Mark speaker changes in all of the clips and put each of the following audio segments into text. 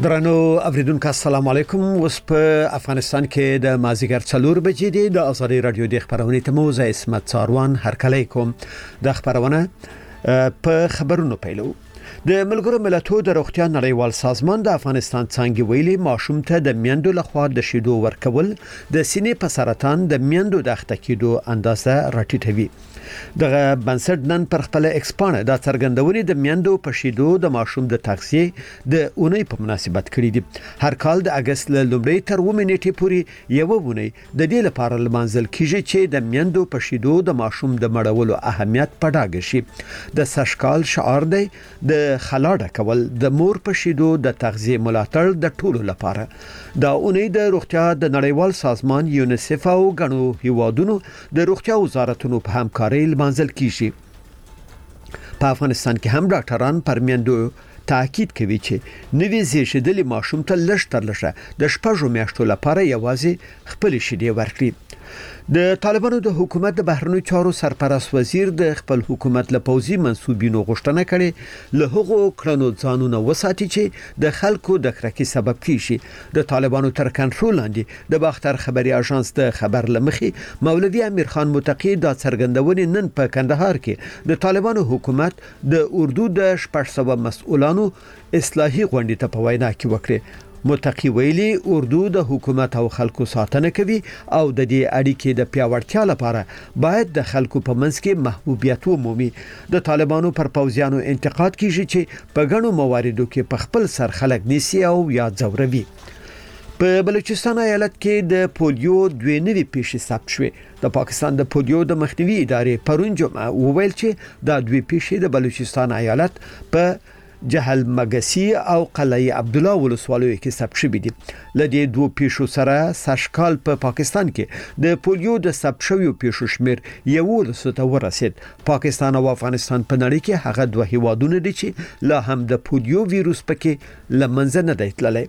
Speaker 1: درنو اوریدونکو السلام علیکم. اوس په افغانستان کې د مازیګر 4 بجې دی. د ازادي رادیو د خبرونې ته مو زه اسمت څاروان هرکلی کوم. د خبرونه په خبرونو پیلو. د ملګرو ملتونو د روغتیا نړیوال سازمان د افغانستان څنګه ویلي ماشوم ته د میندو لخوا د شیدو ورکول د سینې په سرطان د میندو د اخته کېدو اندازه راټیټوي. دغه بنسټ نن پر خپل ایکسپانه د څرګندونې د میندو په شیدو د ماشوم د تغذیه د اونۍ په مناسبت کړی دي. هر کال د اگست له لومړۍ تر 9 نیټې پورې یو اونۍ د دې لپاره لمانځل کیږي چې د میندو په شیدو د ماشوم د مړولو اهمیت په ډاګه شي. د سشکال شعار دی د خلاډه کول د مور په شیدو د تغذیه ملاتړ د ټولو لپاره. دا اونۍ د روغتیا د نړیوال سازمان یونیسف او غنو هیوادونو د روغتیا وزارتونو په همکارۍ لمانځل کیږي. په افغانستان کې هم ډاکټران پر میندو تاکید کوي چې نوې زیږیدلي ماشوم ته لږ تر لږه د 6 میاشتو لپاره یوازې خپل شیدې ورکړي. د طالبانو د حکومت د بهرنیو چارو سرپرست وزیر د خپل حکومت له پوځي منسوبینو غوښتنه کړې له هغو کړنو ځانونه وساتي چې د خلکو د کرکې سبب کیږي. د طالبانو تر کنټرول لاندې د باختر خبري اژانس د خبر لمخې مولوي امیر خان متقی د څرګندونې نن په کندهار کې د طالبانو حکومت د اردو د 600 مسؤلانو اصلاحي غونډې ته په وینا کې وکړه. متقی ویلي اردو د حکومت او خلکو ساتنه کوي او د دې اړیکې د پیاوړتیا لپاره باید د خلکو په منځ کې محبوبیت ومومي. د طالبانو پر پوځیانو انتقاد کیږي چې په غنو مواردو کې په خپل سر خلک نیسي او یا ځوروي. په بلوچستان ایالت کې د پولیو 2 نوي پیښې ثبت شوې. د پاکستان د پولیو د مخنیوي ادارې پرون جمعه وویل چې دا 2 پیښې د بلوچستان ایالت په جهل مګسی او قلعه عبد الله ولسوالیو کې ثبت شوې دي. لدې 2 پیښو سره سشکال په پاکستان کې د پولیو د ثبت شویو پیښو شمیر 11 ته ورسید. پاکستان او افغانستان په نړۍ کې هغه 2 هیوادونه دي چې لا هم د پولیو وایروس پکې لمنځه نه دی تللی.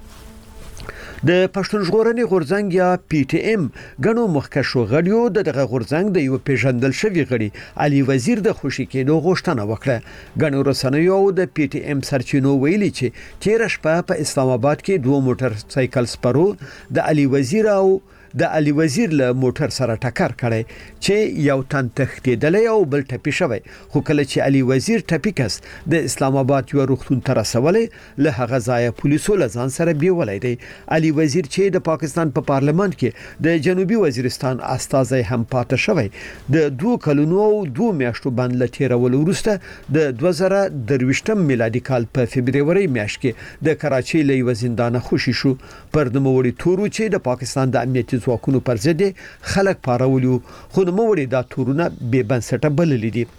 Speaker 1: د پښتون ژغورنې غورځنګ یا پی ټی ایم غنو مخکښو غړیو دغه غورځنګ د یو پیژندل شوی غړي علي وزیر د خوشی کېدو غوښتنه وکړه. غنو رسنیو د پی ټی ایم سرچینو ویلي چې 13 شپه په اسلام آباد کې 2 موټر سایکل سپرو د علي وزیر او د علي وزیر له موټر سره ټکر کړي چې یو تن تښتېدلی او بل ټپي شوی. خو کله چې علي وزیر ټپي کس د اسلام آباد یو روغتون ته رسولی له هغه ځایه پولیسو له ځان سره بیولای دی. علي وزیر چې د پاکستان په پارلمان کې د جنوبي وزیرستان استازی هم پاتې شوی د 2 کلونو او 2 میاشتو باندې لټیرول وروسته د 2023 میلادي کال په فبرवरी میاشت کې د کراچۍ له یو زندانه خوشي شو. پر نوموړي تورو چې د پاکستان د امنیتي ځواکونو پر ضد خلک پارولیو خو نوموړي دا تورونه بې بنسټه بللي دي.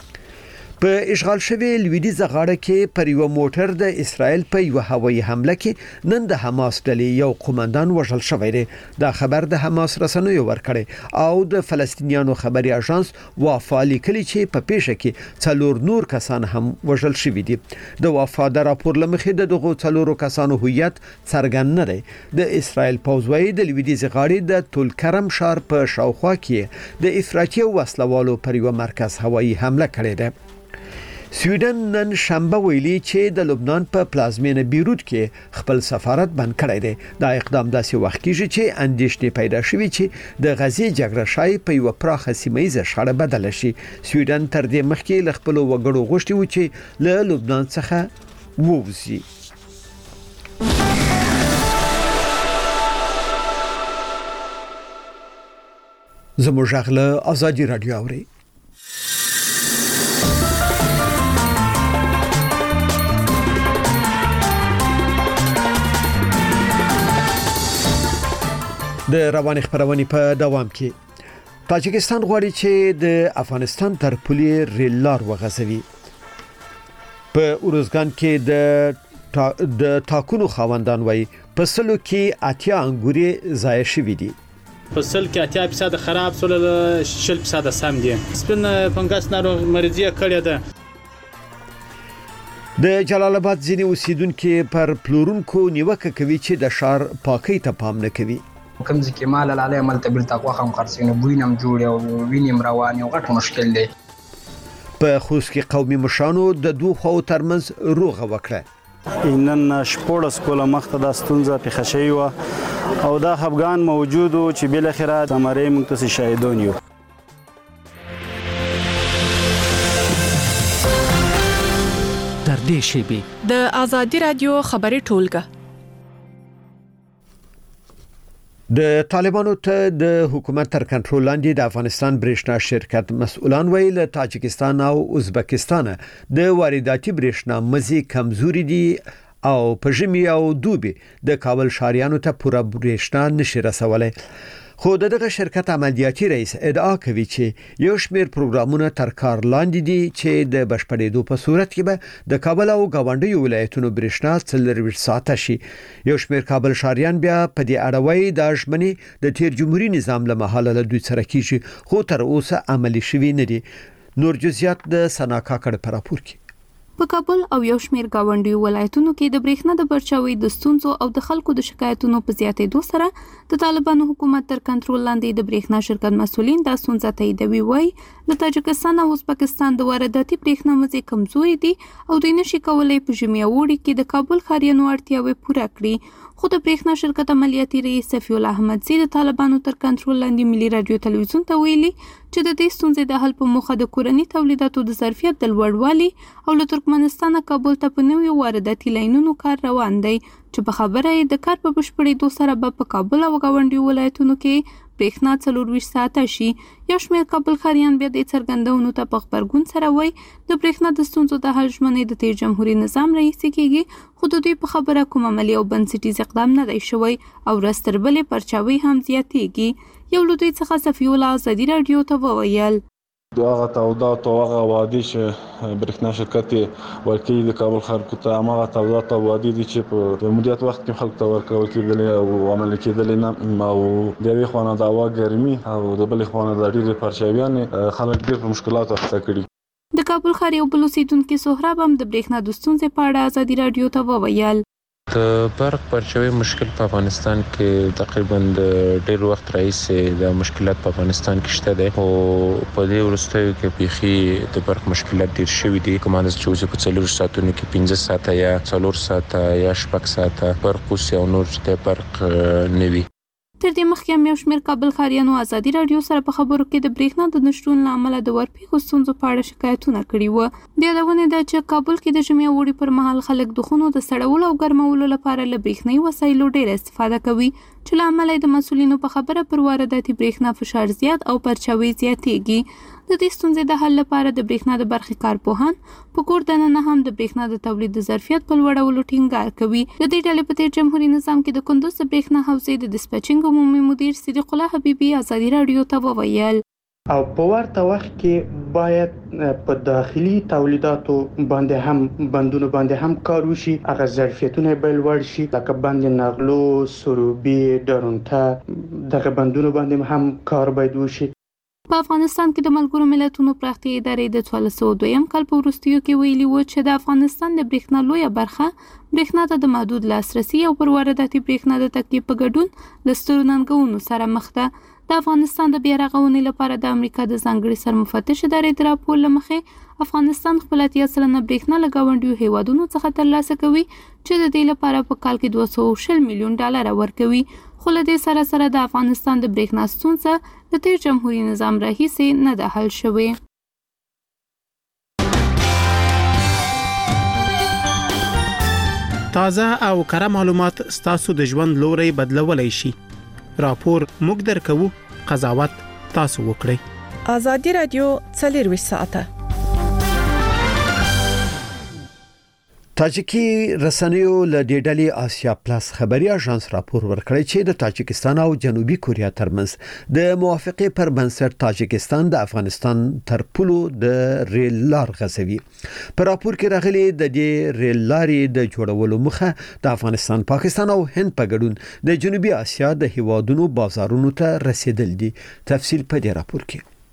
Speaker 1: په اشغال شوی لویدیځه غاړه کې پر یو موټر د اسرائیل په یو هوایي حمله کې نن د حماس ډلې یو قومندان وژل شوی دی. دا خبر د حماس رسنیو ورکړی او د فلسطینیانو خبري اژانس وافا لیکلي چې په پیښه کې 4 نور کسان هم وژل شوی دي. د وافا د راپور لمخې د دغو 4 کسانو هویت څرګند نه دی. د اسرائیل پوځ وايي د لویدیځه غاړې د تل کرم شهر په شاوخوا کې د افراطي وسلوالو پر یو مرکز هوایي حمله کړې ده. سویډن نن شنبه ویلي چې د لبنان په پلازمینه بیروت کې خپل سفارت بند کړی دی. دا اقدام داسې وخت کېږي چې اندېښنې پیدا شوې چې د غزې جګړه شای په یو پراخه سیمه شخړه بدل شي. سویډن تر دې مخکې له خپل وګړو غوښتي و چې له لبنان څخه ووځي. زموږ غږ له ازادي رادیو اوري. د رواني خبرونې په دوام کې تاجکستان غواړي چې د افغانستان تر پولې ریل لار وغځوي. په اورزګان کې د تاکونو خاوندان وایي په سلو کې 80 انګوري ضایع شوي دي.
Speaker 2: په سل کې 80% خراب سول 60% سم دي. سپین فنګس ناروغ مریضي کړی ده.
Speaker 1: د جلال آباد ځینې اوسیدونکو پر پلورونکو نیوکه کوي چې د شهر پاکۍ ته پام نه کوي.
Speaker 3: کوم ځکه مال لاله عمل ته بل تقوا هم خرڅینه وینم جوړ او وینم روان یو غټ مشکل دی.
Speaker 1: په خوست کې قومي مشرانو د دوه خو ترمنځ روغه وکړه.
Speaker 4: نن شپږ کوله مخته د ستونزه په خشي و او دا افغان موجود چې بل اخره زمره موږ ته شاهدون یو.
Speaker 5: تر دې شیبې
Speaker 6: د آزادي رادیو خبري ټولګه
Speaker 1: د طالبانو ته د حکومت تر کنټرول لاندې د افغانستان برېښنا شرکت مسؤلان ویل تاجکستان او ازبکستان د وارداتي برېښنا مزي کمزوري دي او په ژمي او دوبي د کابل ښاریانو ته پوره برېښنا نشي رسولای. خو دغه شرکت عملیاتي رئیس ادعا کوي چې یو شمېر پروګرامونه تر کار لاندې دي چې د بشپړېدو په صورت کې به د کابل او گاونډي ولایتونو برېښنا 24 ساعته شي. یو شمېر کابل ښاریان بیا په دې اړه وایي د ژمنې د تیر جمهوریت نظام له مهاله له دوی سره کیږي خو تر اوسه عملی شوی نه دي. نور جزئیات د سنا کاکړ په راپور کې.
Speaker 7: په کابل او یو شمېر گاونډي ولایتونو کې د برېښنا د برچاوي د ستونزو او د خلکو د شکایتونو په زیاتېدو سره د طالبانو حکومت تر کنټرول لاندې د برېښنا شرکت مسؤلین د ستونزې تاییدوي. وایي د تاجکستان او ازبکستان د وارداتي برېښنا مزي کمزوري دي او دوی نشي کولای په ژمي او اوړي کې د کابل ښاریانو اړتیاوې پوره کړي. خو د برېښنا شرکت عملیاتي رئیس صفی الله احمدزی د طالبانو تر کنټرول لاندې ملي رادیو تلویزیون ته ویلي چې د دې ستونزې د حل په موخه د کورني تولیداتو د ظرفیت د لوړوالي او له ترکمنستان کابل ته په نوي وارداتي لاینونو کار روان دی چې په خبره یې د کار په بشپړېدو سره به په کابل او گاونډي ولایتونو کې برېښنا 24 ساعته شي. یو شمېر کابل ښاریان بیا د څرګندونو ته په خبرګون سره وایي د برېښنا د ستونزو د حل ژمنې د تیر جمهوریت نظام رئیس کېږي خو د دوی په خبره کوم عملي او بنسټیز اقدام نه دی شوی او ورځ تر بلې پرچاوي هم زیاتېږي. یو له دوی څخه صفی الله آزادي رادیو ته وویل
Speaker 8: هغه تولیدات او هغه وادي چې برېښنا شرکت ورکوي د کابل خلکو ته هغه تولیدات او وادي دي چې په مدیریت وخت کې خلکو ته ورکول کېدل او عملي کېدل نه او د یوې خوا نه د هوا ګرمي او د بلې خوا نه د ډېرې پرچاویانې خلک ډېر په مشکلاتو اخته کړي.
Speaker 7: د کابل ښار یو بل اوسیدونکي سهراب هم د برېښنا د ستونزې په اړه آزادي رادیو ته وویل
Speaker 9: د برق پرچاوي مشکل په افغانستان کې تقریبا د ډېر وخت راهیسې د مشکلات په افغانستان کې شته دي او په دې وروستیو کې بيخي د برق مشکلات ډېر شوي دي. کومه د چې په 4 ساعتونو کې 15 ساعته یا 4 ساعته یا 6 ساعته برق او نور د برق نوي.
Speaker 7: تر دې مخکې هم یو شمېر کابل ښاریانو آزادي رادیو سره په خبرو کې د برېښنا د نشتون له امله د ورپېښو ستونزو په اړه شکایتونه کړي وو. یادونه ده چې کابل کې د ژمي او اوړي پر مهال خلک د خونو د سړولو او ګرمولو لپاره له برېښنايي وسایلو ډېر استفاده کوي چې له امله د مسؤلینو په خبره پر وارداتي برېښنا فشار زیات او پرچاوي زیاتېږي. د دې ستونزې د حل لپاره د برېښنا د برخې کارپوهان په کور دننه هم د برېښنا د تولید د ظرفیت په لوړولو ټینګار کوي. د دې ډلې په تیر جمهوریت نظام کې د کندوز د برېښنا حوزې د ډسپیچینګ عمومي مدیر صدیق الله حبیبي آزادي رادیو ته وویل
Speaker 10: او په ورته وخت کې باید په داخلي تولیداتو باندې هم بندونو باندې هم کار وشي. هغه ظرفیتونه به لوړ شي لکه بند نغلو، سروبي، ډرونټه دغه بندونو باندې هم کار باید وشي.
Speaker 7: په افغانستان کې د ملګرو ملتونو پراختیا ادارې د 1402 کال په وروستیو کې ویلي و چې د افغانستان د برېښنا لویه برخه برېښنا ته د محدود لاسرسي او پر وارداتي برېښنا د تکیې په ګډون له سترو ننګونو سره مخ ده. د افغانستان د بیا رغونې لپاره د امریکا د ځانګړي سرمفتش ادارې د راپور له مخې افغانستان خپل 80% برېښنا له ګاونډیو هیوادونو څخه ترلاسه کوي چې د دې لپاره په کال کې 240 میلیون ډالر ورکوي. خو له دې سره سره د افغانستان د برېښنا ستونزه د تیر جمهوریت نظام راهیسې نه ده حل شوې.
Speaker 11: تازه او کره معلومات ستاسو د ژوند لوري بدلولای شي. راپور موږ درکو، قضاوت تاسو وکړئ.
Speaker 6: آزادي رادیو 24 ساعته.
Speaker 1: تاجیکي رسنیو له ډیډلي آسیا پلاس خبري اژانس راپور ورکړی چې د تاجکستان او جنوبي کوریا ترمنځ د موافقه پر بنسټ تاجکستان د افغانستان تر پولو د ریل لار غځوي. په راپور کې راغلي د دې ریل لارې د جوړولو مخه د افغانستان، پاکستان او هند په ګډون د جنوبي آسیا د هیوادونو بازارونو ته رسیدل دي. تفصیل په دې راپور کې.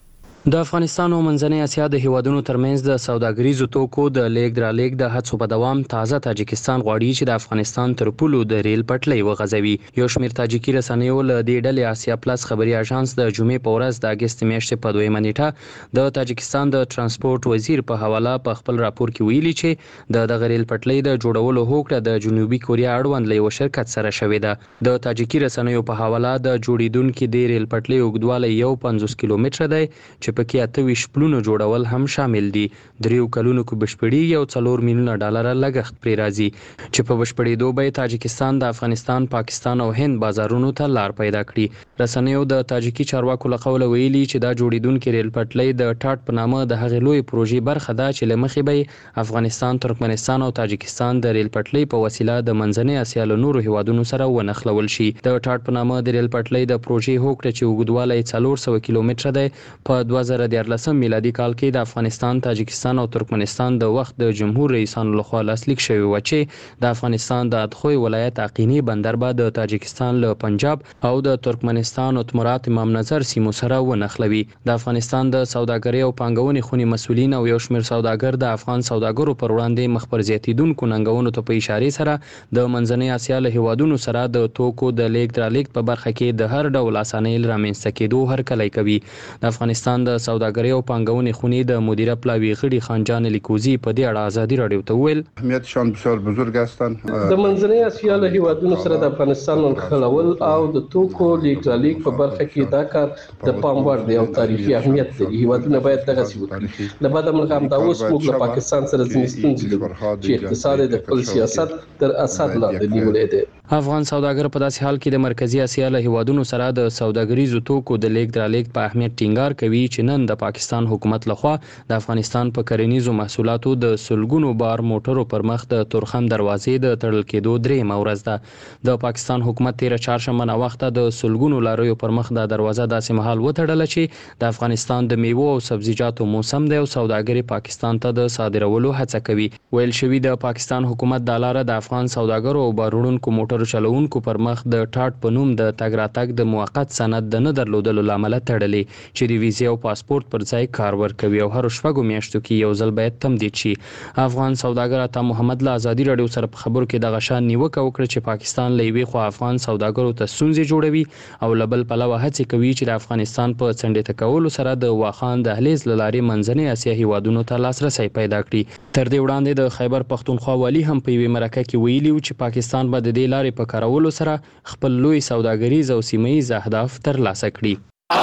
Speaker 12: د افغانستان او منځنۍ اسیا د هیوادونو ترمنځ د سوداګریزو توکو د لیږد رالېږد د هڅو په دوام تازه تاجکستان غواړي چې د افغانستان تر پولو د ریل پټلۍ وغځوي. یو شمېر تاجکي رسنیو له دې ډلې آسیا پلس خبري اژانس د جمعې په ورځ د اګست میاشتې په 2 نیټه د تاجکستان د ترانسپورت وزیر په حواله په خپل راپور کې ویلي چې د غریل پټلۍ د جوړولو هوکړه د جنوبي کوریا اړوند له یو شرکت سره شوې ده. د تاجکي رسنیو په حواله د جوړیدونکو د ریل پټلۍ اوږدوالی 50 کیلومتره دی چې پکې 28 پلونه جوړول هم شامل دي. 3 کلونو کې بشپړي یو 4 میلیونه ډالر لګښت پرې راځي چې په بشپړېدو به تاجکستان د افغانستان، پاکستان او هند بازارونو ته لار پیدا کړي. رسنیو د تاجکي چارواکو له قوله ویلي چې دا جوړیدونکو ریل پټلۍ د ټاټ په نامه د هغې لوی پروژې برخه ده چې لمخې به افغانستان، ترکمنستان او تاجکستان د ریل پټلۍ په وسیله د منځنۍ اسیا له نورو هیوادونو سره ونښلول شي. د ټاټ په نامه د ریل پټلۍ د پروژې هوکړه چې اوږدوالی 400 کیلومتره دی په 2014 میلادي کال کې د افغانستان، تاجکستان او ترکمنستان د وخت د جمهور رئیسانو لخوا لاسلیک شوی و چې د افغانستان د ادخوی ولایت اقینی بندر به د تاجکستان له پنجاب او د ترکمنستان اتمرات امام نظر سیمو سره ونښلوي. د افغانستان د سوداګرۍ او پانګونې خونې مسؤلین او یو شمېر سوداګر د افغان سوداګرو پر وړاندې مخ پر زیاتیدونکو ننګونو ته په اشاره سره د منځنۍ اسیا له هیوادونو سره د توکو د لیږد رالېږد په برخه کې د هر ډول اسانۍ رامنځته کېدو هرکلی کوي. د افغانستان د سوداګرۍ او پانګونې خونې د مدیره پلاوی غړي خانجان لیکوزی په دې اړه ازادي رادیو ته ویل
Speaker 13: اهمیتشان بسیار بزرگ هستند.
Speaker 14: د منځنۍ اسیا له هیوادونو سره د افغانستان نښلول او د توکو لیږد رالېږد په برخه کې دا کار د پام وړ دی او تاریخي اهمیت لري. هیوادونه باید دغسې وکړي. له بده مرغه همدا اوس موږ له پاکستان سره ځینې ستونزې لرو چې اقتصاد د خپل سیاست تر اثر لاندې نیولې دی.
Speaker 12: افغان سوداګر په داسې حال کې د مرکزی اسیا له هیوادونو سره د سوداګریزو توکو د لیږد رالېږد په اهمیت ټینګار کوي چې نن د پاکستان حکومت لخوا د افغانستان په کرنیزو محصولاتو د سلګونو بار موټرو پر مخ د تورخم دروازې د تړل کېدو 3 ورځ ده. د پاکستان حکومت 13 چهارشنبه نه وخته د سلګونو لاریو پر مخ د دروازه داسې مهال وتړل چې د افغانستان د میوو او سبزیجاتو موسم دی او سوداګري پاکستان ته د صادرولو هڅه کوي. ویل شوی د پاکستان حکومت د لاره د افغان سوداګرو او بارونکو موټرو چلوونکو پر مخ د ټاټ په نوم د تګ راتګ د موقت سند د نه درلودلو لامل تړلې چې د ویزې او پاسپورت پر ځای کار ورکوي او هر شپږو میاشتو کې یو ځل باید تمدید شي. افغان سوداګر عطا محمد له ازادي رادیو سره په خبرو کې د غشان نیوکه وکړه چې پاکستان له یوې خوا افغان سوداګرو ته ستونزې جوړوي او له بل پلوه هڅې کوي چې د افغانستان په څنډې کولو سره د واخان دهلیز له لارې منځنۍ اسیا هیوادونو ته لاسرسی پیدا کړي. تر دې وړاندې د خیبر پښتونخوا والي هم په یوې مرکه کې ویلي و چې پاکستان به د دې لارې په کارولو سره خپل لوی سوداګریز او سیمه‌ییز اهداف ترلاسه کړي.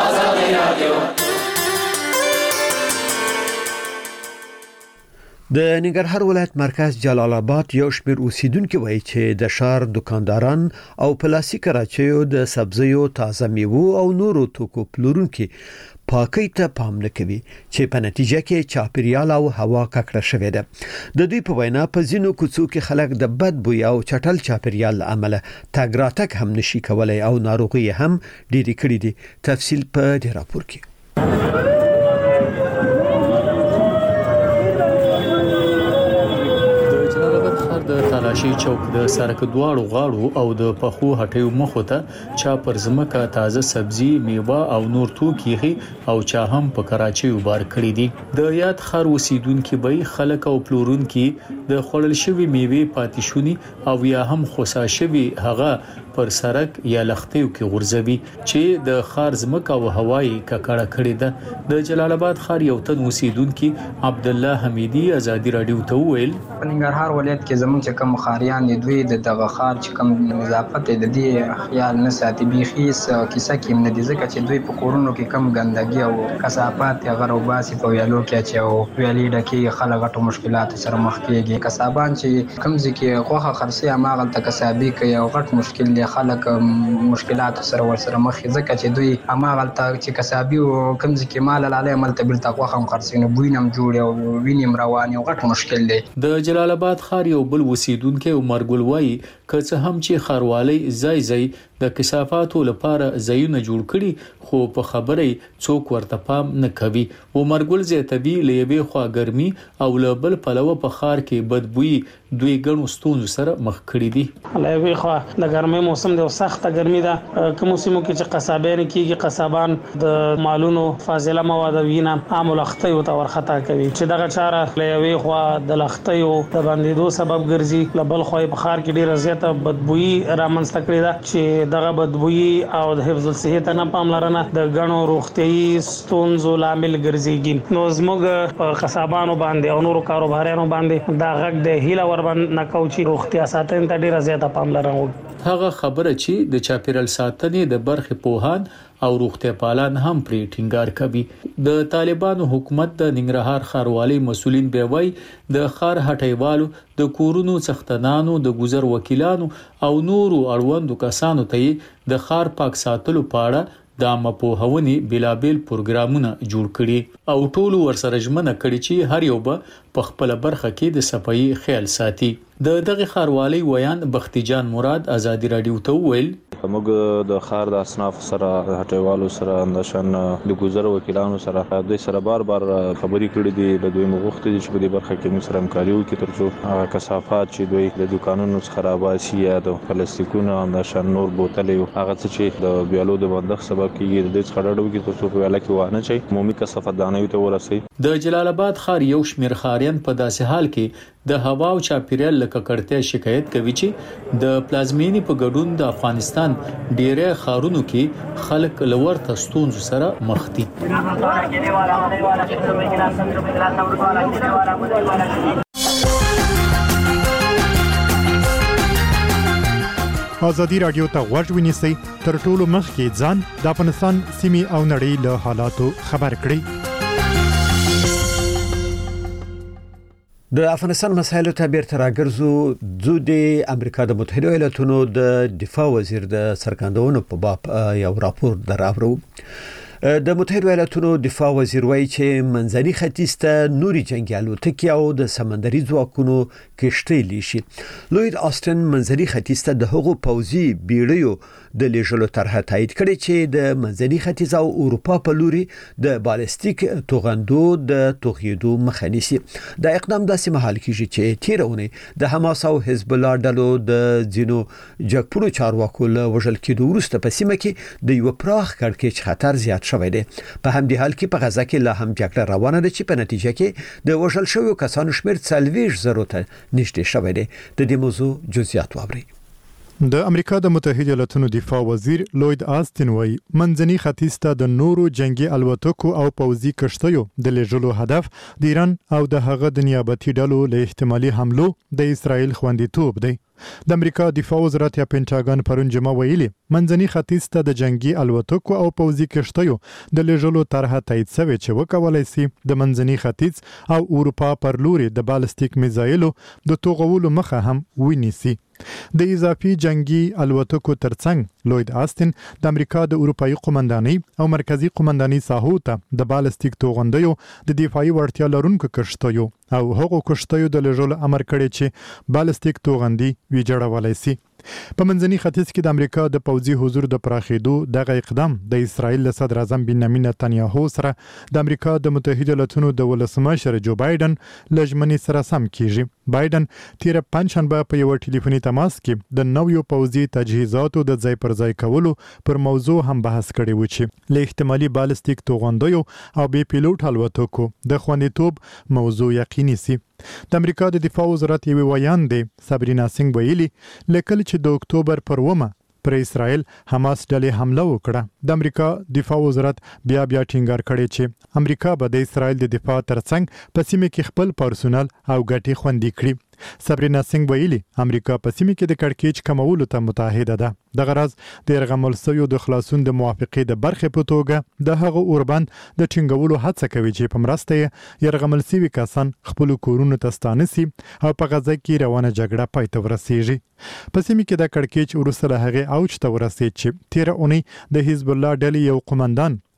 Speaker 1: د ننګرهار ولایت مرکز جلال آباد یو شمېر اوسیدونکو وایي چې د شهر دکانداران او پلاستیک راچیو د سبزیو، تازه میوو او نورو توکو پلورونکو پاکۍ ته پام نه کوي چې په نتیجه کې چاپیریال او هوا ککړه شوې ده. د دوی په وینا په ځینو کوڅو کې خلک د بد بوی او چټل چاپیریال له امله تګ راتګ هم نشي کولای او ناروغي هم ډېرې کړې دي. تفصیل په دې راپور کې.
Speaker 15: د تالاشي چوک د سرک دواړو غاړو او د پخو هټیو مخو ته چا پر ځمکه تازه سبزي، میوه او نور توکي او چا هم په کراچۍ وبار کړی دي. د یاد خار اوسیدونکو به خلک او پلورونکو د خړل شوی میوه پاتیشونی او یا هم خوسا شوی هغه پر سرک یا لختیو کې غورځوي چې د خار ځمکه او هوایی ککړه کړې ده. د جلال آباد خار یو تن اوسیدونکو عبد الله حمیدی ازادي رادیو ته ویل
Speaker 3: په ننګرهار ولایت کې زموږ چې کوم خاریان دي دوی د دغه خار چې کوم نظافت د دې خیال نه ساتي بيخي کیسه کې نه دي ځکه چې دوی په کورونو کې کم ګندګي او کثافات غره وباسي په ویالو کې چې او ویالې ډکه خلک غټو مشکلات سره مخ کېږي. کسابان چې کم ځکه غوخه خرسي عمل ته کسابي کوي او غټ مشکل دي خلک مشکلات سره ورسره مخ ځکه چې دوی عمل ته چې کسابي او کم ځکه مال لاله عمل ته بل تقوا هم خرسي نه بوینم جوړ او وینم روان او غټ مشکل دی.
Speaker 15: د جلال آباد خار یو بل اوسیدونکو عمر ګل وای که څه هم چې خاروالي ځای د کثافاتو لپاره ځایونه جوړ کړي خو په خبرې څوک ورته پام نه کوي. عمرګل زیاتوي لېوي خوا ګرمي او لبل پلوه په خار کې بدبوئی دوی ګڼو ستونزو سره مخ کړي دي.
Speaker 16: لېوي خوا د ګرمۍ موسم دی او سخت ګرمي ده. کوم موسمو کې چې قصابان کېږي قصابان د مالونو فاضله مواد وینه عام لختي او تور خطا کوي چې دغه چاره لېوي خوا د لختي او د باندېدو سبب ګرځي. لبل خو په خار کې ډیره زیاته بدبوئی رامنځته کړې ده چې دغه بدبوئی او د حفظ الصحه ته نه پاملرنه د غنو روغتيایي ستونزو لامل ګرځيږي. نو زموږ په قصابانو باندې او نورو کاروبارانو باندې دا غږ د هیله وربند نکوچي روغتیا ساتنې ته ډیره زیاته پاملرنه وکړي.
Speaker 15: هغه خبره چې د چاپیرل ساتنې د برخې پوهان او روغتیا پالان هم پرې ټینګار کوي. د طالبانو حکومت د ننګرهار ښاروالۍ مسولین به وای د ښار هټیوالو د کورونو څښتنانو د گذر وکیلانو او نورو اړوندو کسانو ته د ښار پاک ساتلو پاړه د مپوهونې بلابل پروګرامونه جوړ کړي او ټولو ورسره ژمنه کړي چې هر یو به په خپل برخه کې د صفایي خیال ساتي. د دغه ښاروالۍ ویان بختي جان مراد ازادي رادیو ته ویل
Speaker 8: موږ د ښار د اصناف سره هټیوالو سره نشن د گذر وکیلانو سره دوی سره بار خبرې کړې دي. د دوی مغوښتي چې په دې برخه کې موږ سره همکاري وکړي ترڅو کثافات چې دوی د دکانونو څخه راوباسي یا د پلاستیکونو نشن نور بوتلې هغه چې د بیالو د بندښت سبب کیږي د دې څخه ډډه وکړي ترڅو په ویاله کې وانه شي عمومي کثافات دانوي ته ورسي.
Speaker 15: د جلال آباد ښار یو شمېر ښاریان په داسې حال کې د هوا او چاپیریال له ککړتیا شکایت کوي چې د پلازمینی په ګډون د افغانستان ډیره ښارونو کې خلک لور تستونزو سره مخ دي.
Speaker 17: ازادي رادیو ته غوږ ونیسئ تر ټولو مخکې ځان د افغانستان سیمې او نړۍ له حالاتو خبر کړئ.
Speaker 1: د افغانستان مسایلو ته بیرته راګرځو. د امریکا د متحده ایالاتونو د دفاع وزیر د سرګندونو په باب یو راپور دراوړو. د متحده ایالاتونو دفاع وزیر وایي چې منځني ختیځ ته نوري جنگي الوتکې او د سمندري ځواکونو کشتۍ لیشي. لوید آستن منځني ختیځ ته د هغو پوځي بیړیو د لیږلو طرحه تایید کړې چې د منځني ختیځ او اروپا په لوري د بالستیک توغندو د توغیدو مخه نیسي. دا اقدام داسې مهال کېږي چې تیرونه د حماس او حزب الله ډلو د ځینو جګپوړو چارواکو له وژل کېدو وروسته په سیمه کې د یو پراخ کړکېچ خطر زیات شوی دی. په همدې حال کې په غزه کې لا هم جګړه روانه ده چې په نتیجه کې د وژل شویو کسانو شمېر 40,000 ته نږدې شوی دی. د دې موضوع جزئیات واورئ.
Speaker 17: د امریکا د متحده ایالاتونو دفاع وزیر لوید آستن وایي منځني ختیځ ته د نورو جنگي الوتکو او پوځي کشتیو د لیږلو هدف د ایران او د هغه د نیابتي ډلو له احتمالي حملو د اسرائیل خوندیتوب دی. د امریکا دفاع وزارت یا پینټاګن پرون جمعه ویلي منځني ختیځ ته د جنگي الوتکو او پوځي کشتیو د لیږلو طرحه تایید شوې چې وکولای شي د منځني ختیځ او اروپا پر لوري د بالستیک میزایلو د توغولو مخه هم ونیسي. د اضافي جنگي الوتکو ترڅنګ لوید آستن د امریکا د اروپאי قومندانۍ او مرکزی قومندانۍ ساحو ته د بالستیک توغندیو د دفاعي وړتیا لرونکو کشتیو او هغو کشتیو د لیږلو امر کړی چې بالستیک توغندي ویجاړولای شي. په منځني ختیځ کې د امریکا د پوځي حضور د پراخېدو دغه اقدام د اسرائیل له صدر اعظم بنیامین نتنیاهو سره د امریکا د متحده ایالاتونو د ولسمشر جو بایدن لژمنې سره سم کیږي. بایدن تیر پنځشنبه په یو ټلیفوني تماس کې د نویو پوځي تجهیزاتو د ځای پر ځای کولو پر موضوع هم بحث کړی و چې له احتمالي بالستیک توغندیو او بي پیلوټ الوتکو د خوندیتوب موضوع یقیني سي. د امریکا د دفاع وزارت یو ویان دی سابرینا سنگ ویلي لیکل چې د اکتوبر پر 1 پر اسرائیل حماس ډلې حمله وکړه. د امریکا دفاع وزارت بیا ټینګار کړی چې امریکا به د اسرائیل د دفاع ترڅنګ په سیمه کې خپل پرسونل او ګټې خوندي کړي. سابرینا سنگ ویلي امریکا په سیمه کې د کړکېچ کمولو ته متحده ده. د غرض د يرغمل سویو د خلاصون د موافقې د برخې په توګه د هغو اوربند د ټینګولو هڅه کوي چې په مرسته یې يرغمل سوي کسان خپل کورونو ته ستانه سي او په غزه کې روانه جګړه پای ته ورسیږي. په سیمه کې د کړکېچ وروسته له هغه اوج ته ورسید چې 13 اونۍ د حزب الله ډلې یو قومندان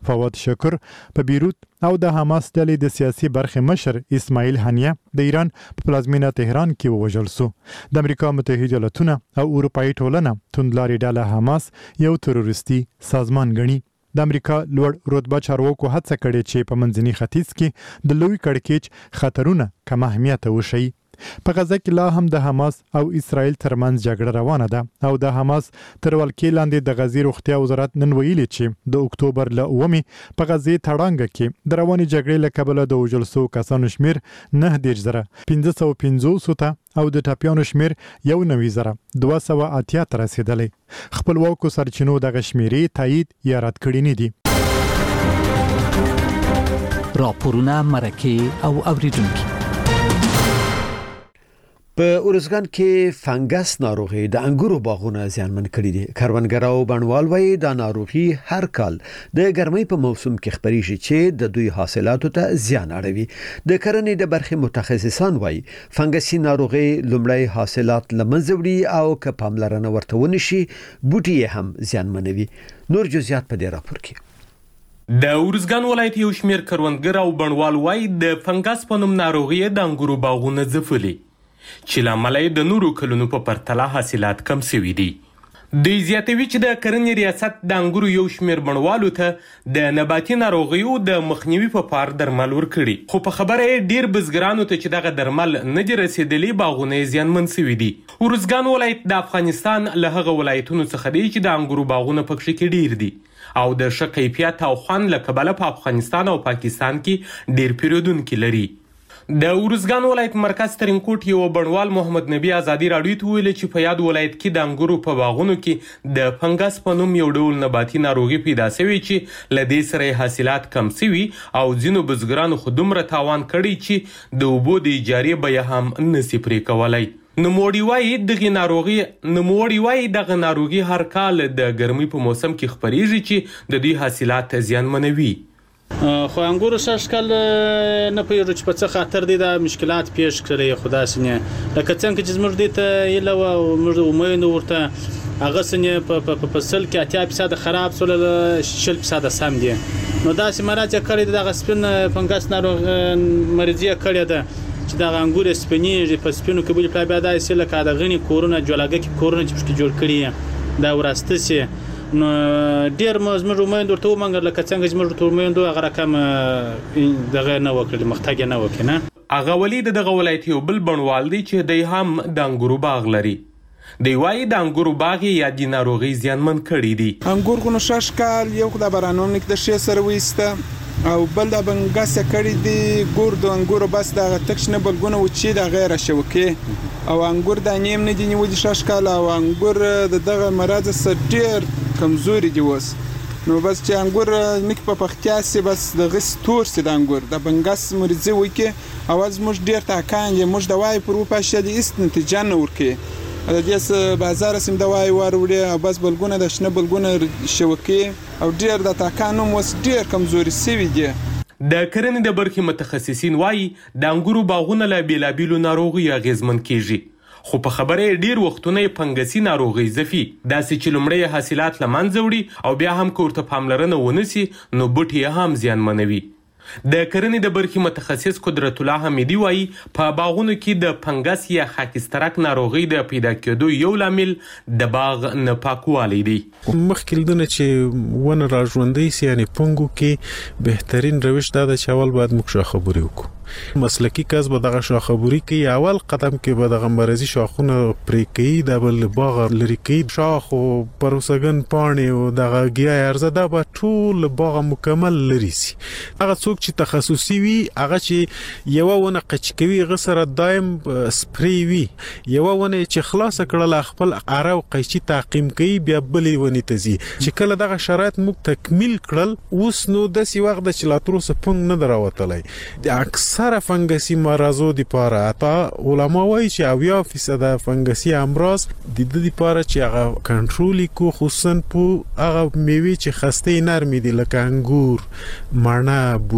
Speaker 17: فواد شکر په بیروت او د حماس ډلې د سیاسي برخې مشر اسماعیل هنیه د ایران په پلازمینه تهران کې ووژل شو. د امریکا متحده ایالاتونه او اروپאי ټولنه توندلاري ډله حماس یو تروریستي سازمان ګڼي. د امریکا لوړ رتبه چارواکو هڅه کړې چې په منځني ختیځ کې د لوی کړکېچ خطرونه کم اهمیت وشي. په غزه کې لا هم د حماس او اسرائیل ترمنځ جګړه روانه ده او د حماس تر ولکې لاندې د غزې روغتیا وزارت نن ویلي چې د اکتوبر ل 9 په غزې تړانګه کې د رواني جګړې له کبله د وژل شوو کسانو شمیر 9,550 ته او د ټاپیانو شمیر 19,280 ته رسیدلی. خپلواکو سرچینو دغه شمیرې تایید یا رد کړي نه دي.
Speaker 5: راپورونه مرکه او اوریدونکو.
Speaker 1: په اورزګان کې فنګس ناروغي د انګورو باغونه زیانمن کړي دي. کروندګر او بڼوال وايي دا ناروغي هر کال د ګرمۍ په موسم کې خپريږي چې د دوی حاصلاتو ته زیان اړوي. د کرنې د برخې متخصصان وايي فنګسي ناروغي لومړی حاصلات لمنځه وړي او که پاملرنه ورته ونشي بوټي هم زیانمنوي. نور جزئیات په دې راپور کې.
Speaker 18: د اورزګان ولایت یو شمیر کروندګر او بڼوال وايي د فنګس په نوم ناروغي د انګورو باغونه ځپلي چې لامل یې د نورو کلونو په پرتله حاصلات کم شوي دي. دوی زیاتوي چې د کرنې ریاست د انګورو یو شمیر بڼوالو ته د نباتي ناروغیو د مخنیوي په پار درمل ورکړي، خو په خبره یې ډیر بزګرانو ته چې دغه درمل نه دي رسیدلي باغونه یې زیانمن شوي دي. اورزګان ولایت د افغانستان له هغه ولایتونو څخه دی چې د انګورو باغونه پکې کې ډیر دي او د ښه کیفیت او خوند له کبله په افغانستان او پاکستان کې ډیر پیرودونکي لري. د اورزګان ولایت مرکز ترینکوټ یو بڼوال محمد نبی ازادي راډیو ته ویل چې په یاد ولایت کې د انګورو په باغونو کې د فنګس په نوم یو ډول نباتي ناروغي پیدا شوی چې له دې سره حاصلات کم شوي او ځینو بزګرانو خو دومره تاوان کړی چې د اوبو د اجارې بیه هم نشي پرې کولی. نوموړي وایي دغه ناروغي هر کال د ګرمۍ په موسم کې خپریږي چې د دوی حاصلات زیانمنوي.
Speaker 2: خو انګورو سږکال نه پوهېږو چې په څه خاطر دی دا مشکلات پیښ کړی. خو داسې نه لکه څنګه چې زموږ دې ته هیله وه او موږ امید ورته هغه څه په فصل کې 80% خراب شول 60% سم دي. نو داسې مرض یې کړی دغه سپین فنګس ناروغ مریضي یې کړې ده چې دغه انګور سپینېږي په سپینو کې بلې پلای بیا داسې لکه د غني کورونه جولاګه کې کورونه چې پکې جوړ کړي دا وراسته سي. نو ډیر زموږ امید ورته ومنګل لکه څنګه چې موږ ورته امید هغه رقم دغه نه وکړي مختګ نه وکړي نه.
Speaker 18: هغه ولید دغه ولایت یو بل بڼوال دی چې دی هم د انګورو باغ لري. دی وایي د انګورو باغ یا د ناروغي زیانمن کړي دي.
Speaker 19: انګور کو نو شاشکال یو د بارانوم نک د شې سره وېسته او بل د بنګاس کړي دي ګور د انګورو بس د تکش نه بلګونه و چې د غیر شوکه او انګور د نیم نه دي نیولې شاشکال او انګور دغه مراد سره ډیر کمزوري دي وس. نو بس چې انګور نک په پختیا سي بس د غس تور سي د انګور د بنګاس مرزي وکي اواز موږ ډیر تاکان موږ دوای پر وپاشه دي است نتیجه نه ورکي د دې بازار سم دوای وروړي او بس بلګونه د شنه بلګونه شوکي او ډیر د تاکانو مس ډیر کمزوري سوي دي.
Speaker 18: د کرنې د برخې متخصصین وایي د انګورو باغونه له بیلابیلو ناروغي اغیزمن کیږي، خو په خبره ډیر وختونه فنګسي ناروغي ځفي داسې چې لومړی حاصلات لمنځه وړي او بیا هم کورته پاملرنه ونسی نو بوټي هم زیانمنوي. د کرنې د برخې متخصص قدرت الله حمیدي وایي په باغونو کې د فنګس یا خاکسترک ناروغي د پیدا کېدو یو لامل د باغ ناپاکوالی دی.
Speaker 20: مخکې لدنه چې ونه را ژوندۍ سي یعنی پنګو کې بهترین روش دا د چاول باید موږ شاخبري وکړو. مسلکی کس به دغه شاخبري کوي اول قدم کې به دغه مرزي شاخونه پرې کوي د بل باغ لري کوي شاخ او پروسګن پانی او دغه گیا ارزه دا به ټول باغ مکمل لري سي. هغه څوک چې تخصصي وي هغه چې یو ونه قچ کوي غسر دایم سپری وي یو ونه چې خلاص کړل خپل اره او قیچي تعقیم کوي بیا بلې ونی تزي چې کله دغه شرایط موږ تکمیل کړل اوس نو د سی وخت د چلاترو سپنګ نه دراوتلای د اکثر فنګسي مرزو د پاره اته علما وایي چې 80% فنګسي امراض د دې لپاره چې هغه کنټرول کو خصوصا په هغه میوه چې خسته نرمي دي لکه انګور، مڼه،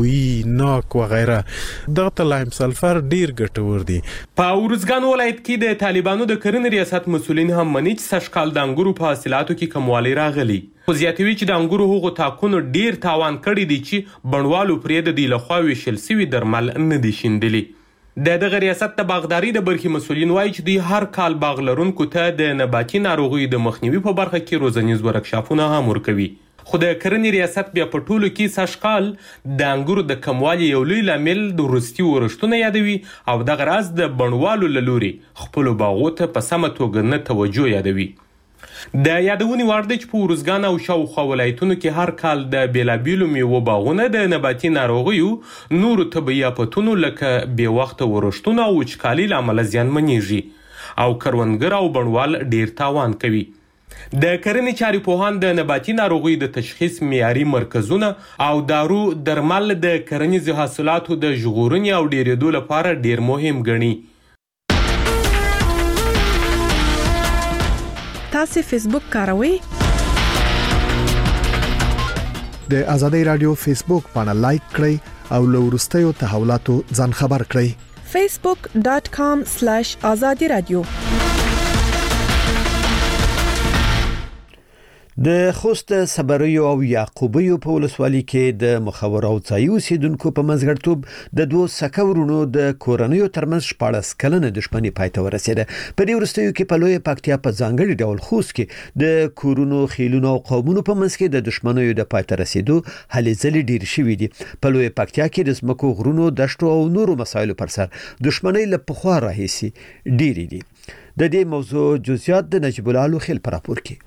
Speaker 20: بوی ناک و غیره دغه ته لایم سلفر ډیر ګټور دي.
Speaker 18: په ارزګان ولایت کې د طالبانو د کرنې ریاست مسولین هم مني چې سږکال د انګورو په حاصلاتو کې کموالی راغلی. خو زیاتوي چې د انګورو هغو تاکونو ډیر تاوان کړی دی چې بڼوالو پرې د دې لخوا ویشل سوي درمل نه دي شیندلي. د دغه ریاست د باغداري د برخې مسولین وایي چې دوی هر کال باغ لرونکو ته د نباتي ناروغیو د مخنیوي په برخه کې روزنیز ورکشاپونه هم ورکوي. خو د کرنې ریاست بیا په ټولو کې سږکال د انګورو د کموالي یو لوی لامل د وروستي ورښتونه یادوي او دغه راز د بڼوالو له لوري خپلو باغو ته په سمه توګه نه توجه یادوي. د یادونې وړ دی چې په ارزګان او شاوخوا ولایتونو کې هر کال د بیلابیلو میوو باغونه د نباتي ناروغیو نورو طبیعي آفتونو لکه بې وخته ورښتونه او وچکالي له امله زیانمنېږي او کروندګر او بڼوال ډیر تاوان کوي. د کرنې چارې پوهان د نباتي ناروغیو د تشخیص معیاري مرکزونه او دارو درمل د کرنیزو حاصلاتو د ژغورنې او ډیرېدو لپاره ډیر مهم ګڼي.
Speaker 6: تاسو فیسبوک کاروئ؟
Speaker 21: د آزادۍ رادیو فیسبوک باندې لایک کړئ او له وروستیو تحولاتو ځان خبر کړئ.
Speaker 6: facebook.com/azadi radio.
Speaker 1: د خوست صبریو او یعقوبیو په ولسوالۍ کې د مخور او ځایي اوسیدونکو په منځګړیتوب د دوه سکورونو د کورنیو ترمنځ 14 کلنه دښمني پای ته ورسېده. په دې وروستیو کې په لوی پکتیا په ځانګړي ډول خوست کې د کورونو خیلونو او قومونو په منځ کې د دښمنیو د پای ته رسیدو هلې ځلې ډېر شوي دي. په لوی پکتیا کې د ځمکو غرونو دشتو او نورو مسایلو پر سر دښمنۍ له پخوا راهیسي ډېرې دي. د دې موضوع جزئیات د نجیب الله لوخیل پر راپور کې.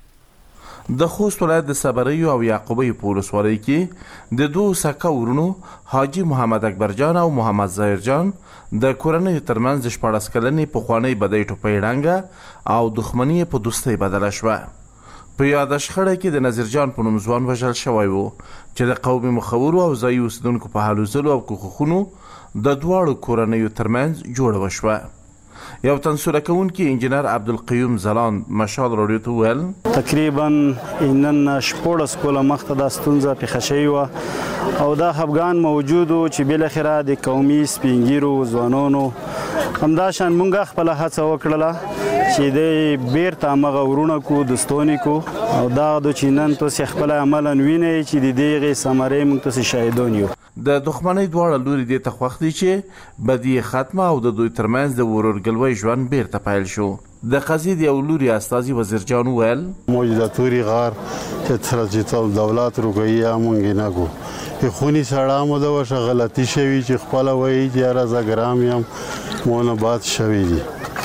Speaker 22: د خوست ولایت د صبریو او یعقوبیو په ولسوالۍ کې د دوه سکه ورونو حاجی محمد اکبر جان او محمد ظاهر جان د کورنیو ترمنځ د 14 کلنې پخوانۍ بدۍ ټوپۍ ړنګه او دښمني په دوستۍ بدله شوه. په یاده شخړه کې د نظیر جان په نوم ځوان وژل شوی وو چې د قومي مخورو او ځایي اوسیدونکو په هلو ځلو او کوښښونو د دواړو کورنیو ترمنځ جوړه وشوه. یو تنسوره کوونکی انجینر عبدالقیوم زلان مشال رادیو ته ویل
Speaker 4: تقریبا نن 14 کاله مخته د ستونزه پیښه شوې وه او دا خفګان موجود و چې بالاخره د قومي سپینګیرو ځوانانو همداشان مونږ خپله هڅه وکړله چې د بیرته همغه ورونه کو دوستانې کو او دا د چې نن تاسې خپله عملا وینئ چې د دغې ثمرې موږ تاسې شاهدان یو.
Speaker 22: د دښمنۍ دواړه لوري دې ته خوښ دي چې بدي ختمه او د دوی ترمنځ د ورورګلوۍ ژوند بیرته پیل شو. د قضیې د یو لوري استازي وزیر جان وویل
Speaker 23: موږ د توري غار چې تر چې دولت روګي مونږ نه کو خونی سړا مو د وشه غلطي شوی چې خپل وایي چې راز ګرام یم مونږ باد شوی دي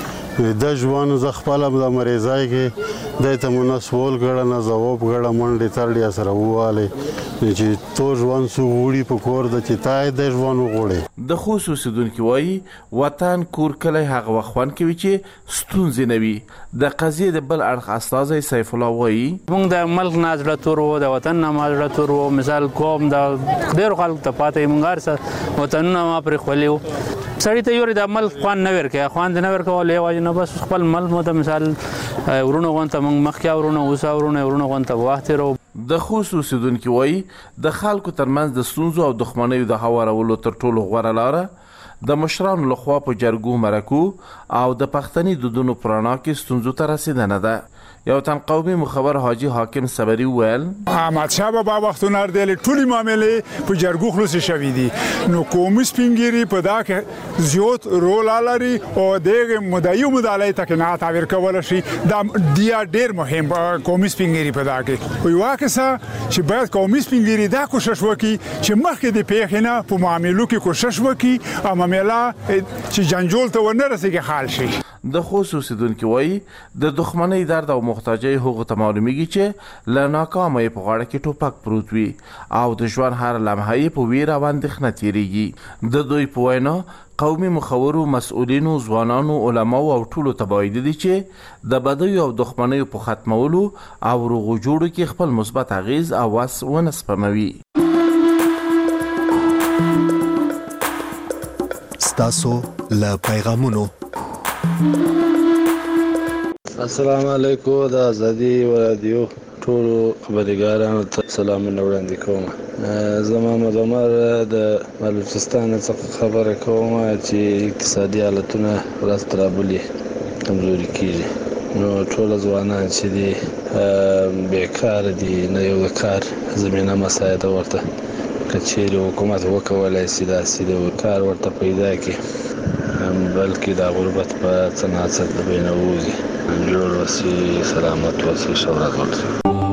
Speaker 23: د ژوند ز خپل د مریضای کې د ته منسول غړ نه جواب غړ منډه ترډیا سره واله چې تو ژوند سو وړي په کور د چتای د ژوند وغوړي.
Speaker 22: د خصوصیدونکو وایي وطن کور کله هغه وخوان کوي چې ستونزې نه وي. د قضیې د بل اړخ استازي سیف الله وایي
Speaker 24: موږ د ملک نازله تور وو د وطن نازله تور وو مثال کوم د ډېر خلک ته پاتې مونږ سره وطنونه ما پر خولیو سړی ته یوري د عمل خوان نه ورکه خوان نه ورکول یو نه بس خپل مل مو د مثال ورونو غونته موږ مخکې ورونو اوسه ورونو غونته وخت رو.
Speaker 22: د خصوصیدونکو وایي د خلکو ترمنځ د ستونزو او دښمنیو د هوارولو تر ټولو غوره لاره د مشرانو لخوا په جرګو مرکو او د پښتني دودونو پرانا کې ستونزو ته رسیدنه ده. یو تن قومي مخبر حاجی حاکم صبری ویل
Speaker 25: احمد شاه بابا وختونه ردل ټولي معاملې په جرګو خلاص شوې دي نو قومي سپینګيري په دا کې زیات رول لري او دغه مدعي مدالای ته نه تعبیر کول شي دا ډیر مهم قومي سپینګيري په دا کې وي واکسه چې باید قومي سپینګيري دا کوشش وکړي چې مخکې د پیښنه په معاملو کې کوشش وکړي او معاملہ چې جنجول ته ونه رسیږي حل شي.
Speaker 22: د خصوصیدونکو وایي د دښمنۍ درد او محتاجۍ هغه ته معلومیږي چې له ناکامۍ په غاړه کې ټوپک پروت وي او د ژوند هر لمحه یې په ویره او اندېښنه تېرېږي. د دوی په وینا قومي مخورو مسؤلینو ځوانانو علماو او ټولو ته باید دي چې د بدیو او دښمنیو په ختمولو او روغو جوړو کې خپل مثبت اغیز او وس ونه سپموي.
Speaker 21: ستاسو له پیغامونو
Speaker 26: السلام علیکم د ازادي رادیو
Speaker 7: ټولو خبرګارانو ته سلامونه وړاندې کوم. زما محمد عمر د بلوچستان څخه خبره کوم چې اقتصادي حالتونه راست رابلي کمزوري کیږي. نو ټول ځوانان چې دي بیکار دي، نه یو د کار زمينه مساعده ورته کچېري حکومت وکولای شي داسې د کار ورته پیدا کړي، بلکې د غربت په څناڅت د بینه ووځي. جوړ وسی سلامت وسی شهرت ورسي.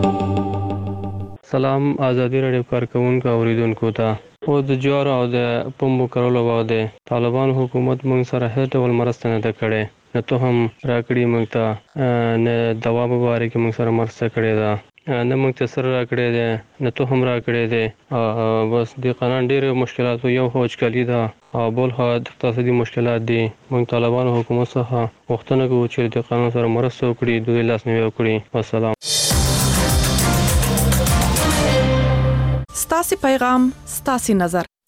Speaker 12: سلام آزادی رادیو کارکونکو اوریدونکو ته. او د جوار او د پمبو کولو وخت طالبان حکومت موږ سره هیڅ ډول مرسته نه کړې، نه ته هم راکړي موږ ته، نه دوا مبارک موږ سره مرسته کړې ده، نه موږ ته سره راکړې ده، نه ته هم راکړې ده. بس د قانون ډېر مشکلات یو هوچکلی ده او بل ها اقتصادي مشکلات دي. موږ طالبان حکومت څخه وختونه کوو چې د قانون سره مرسته وکړي، دوی لاسنیوي وکړي. والسلام.
Speaker 6: ستاسو پیغام ستاسو نظر.